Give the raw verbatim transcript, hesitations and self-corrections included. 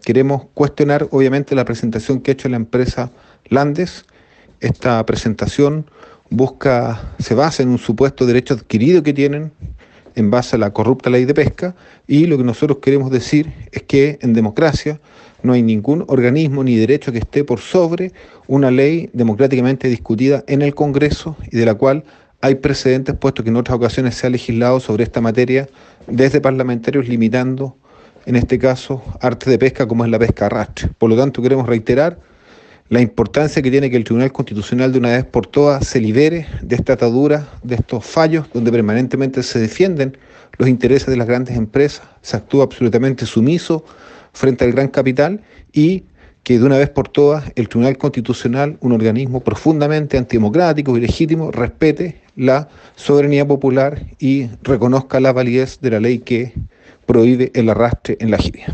queremos cuestionar obviamente la presentación que ha hecho la empresa Landes. Esta presentación busca, se basa en un supuesto derecho adquirido que tienen en base a la corrupta ley de pesca, y lo que nosotros queremos decir es que en democracia no hay ningún organismo ni derecho que esté por sobre una ley democráticamente discutida en el Congreso y de la cual hay precedentes, puesto que en otras ocasiones se ha legislado sobre esta materia desde parlamentarios limitando, en este caso, arte de pesca como es la pesca a arrastre. Por lo tanto, queremos reiterar la importancia que tiene que el Tribunal Constitucional de una vez por todas se libere de esta atadura, de estos fallos donde permanentemente se defienden los intereses de las grandes empresas, se actúa absolutamente sumiso frente al gran capital, y que de una vez por todas el Tribunal Constitucional, un organismo profundamente antidemocrático y legítimo, respete la soberanía popular y reconozca la validez de la ley que prohíbe el arrastre en la jibia.